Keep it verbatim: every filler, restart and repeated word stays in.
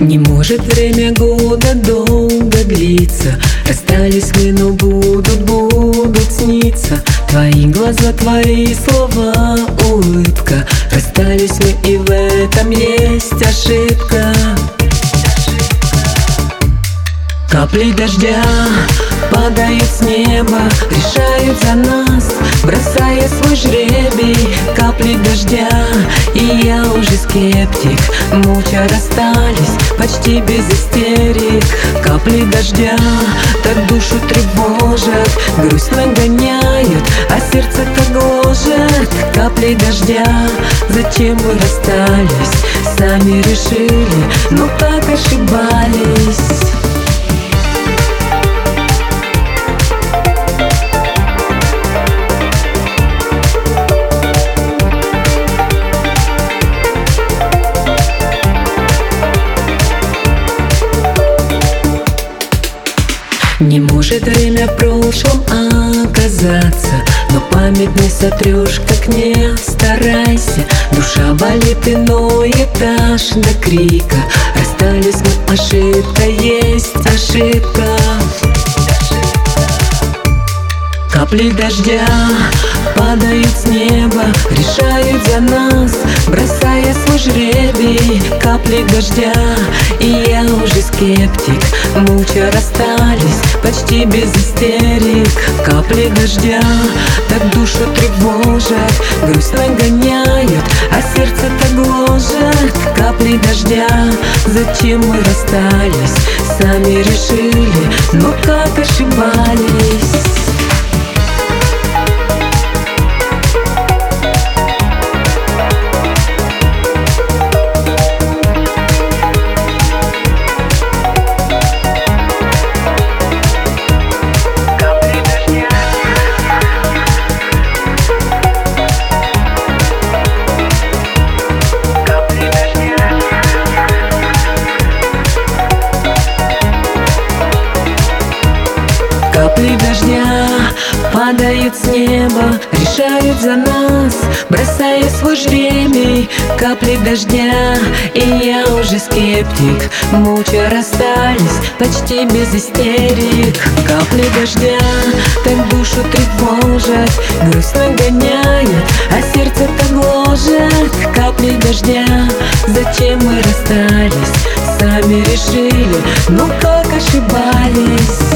Не может время года долго длиться. Расстались мы, но будут, будут сниться твои глаза, твои слова, улыбка. Расстались мы, и в этом есть ошибка. Капли дождя падают с неба, решают за нас, бросая свой жребий. Капли дождя, и я уже скептик. Молча расстались, почти без истерик. Капли дождя так душу тревожат, грусть нагоняют, а сердце так гложет. Капли дождя, зачем мы расстались? Сами решили, но так ошибались. Не может время в прошлом оказаться, но память не сотрешь, как не старайся. Душа болит, иной этаж до крика. Расстались мы, ошибка есть ошибка. Капли дождя падают с неба, решают за нас, бросая свой жребий. Капли дождя, и я уже скептик. Молча расстались, почти без истерик. Капли дождя так душу тревожат, грусть нагоняют, а сердце так гложет. Капли дождя, зачем мы расстались? Сами решили, но как ошибались. Капли дождя падают с неба, решают за нас, бросая свой жребий. Капли дождя, и я уже скептик. Молча расстались, почти без истерик. Капли дождя так душу тревожат, грусть нагоняет, а сердце так гложет. Капли дождя, зачем мы расстались? Сами решили, но как ошибались.